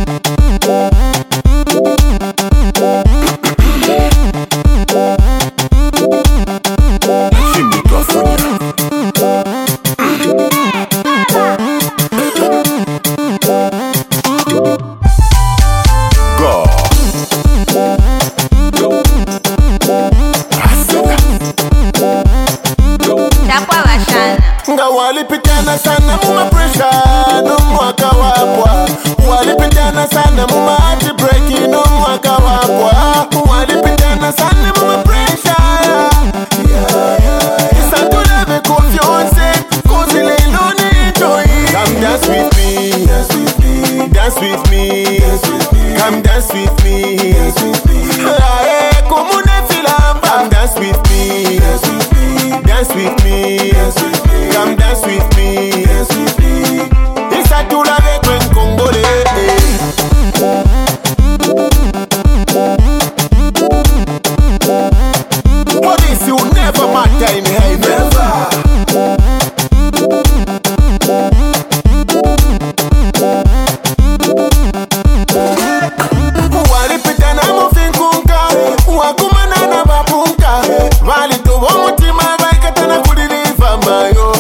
Walipitana sana muma pressure no mwaka wapwa. Walipitana sana muma heart break no mwaka wapwa. Walipitana sana muma pressure. Isa to love confiance cause il est lonely joy. Come dance with me, dance with me, dance with me, dance with me. Come dance with me, dance with me. Come une filamba. Come dance with me, dance with me, dance with me, dance with me. Come dance with me, dance with me. It's a tour avec un Congolais. Police, you never matter in hell, never. Walipitana mufinkunka, wakumana na bapunka. Walitobo mutima baikatana kudiliva mayo.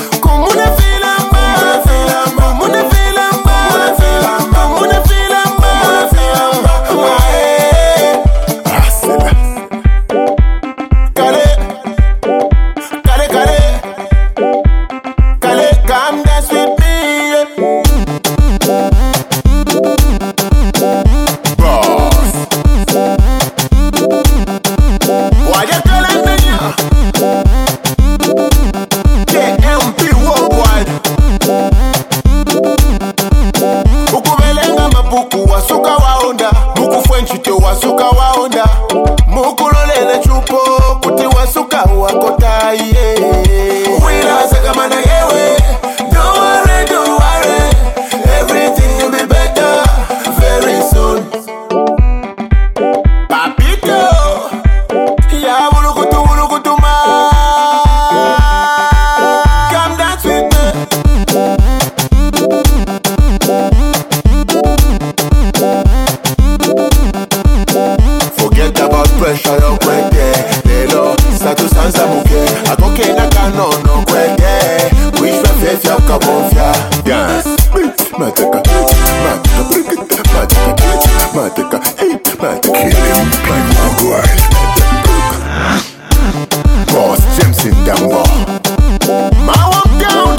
Wasuka waonda mukulolele chupo kuti wasuka wakota wila saka na yewe. Don't worry, everything will be better very soon. Papito ya bulukutu ma. Come dance with me. Forget about pressure, yo kweke. Lelo, satu sansa muke. Akoke na kanono kweke. Wish wa fefya ukabofya. Dance, mateka, mateka, mateka, mateka, kill him, like my boy. Boss, James in Dambo. My walk down.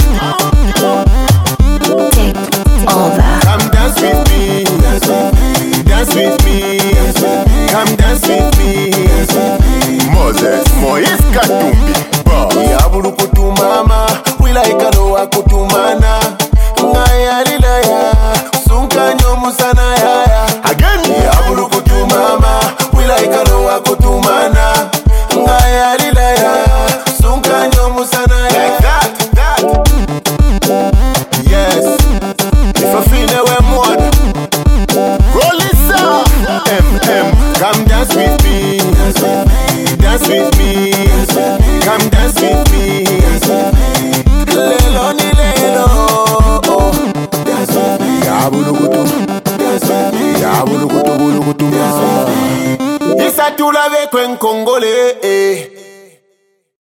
Take all that. Come dance with me, dance with me, dance with me, dance with me. Come dance with me, dance with me. Moses, Moise Katumbi. Yabulu kutumama, wila ikalo wa kutumana. Ngaya lilaya, sunkanyo musana yaya. Again, yabulu kutumama, wila ikalo wa kutumana. Ngaya lilaya, sunkanyo musana yaya. Like that. Yes. If I feel that we're more. Roll this up. Come dance with me, dance with me, dance with me, dance with me. Come dance with me, dance with me. Lelo ni lelo, dance with me. Ya bulukutu, dance with me. Ya bulukutu, dance with me. Isa tu la avec un Congolais.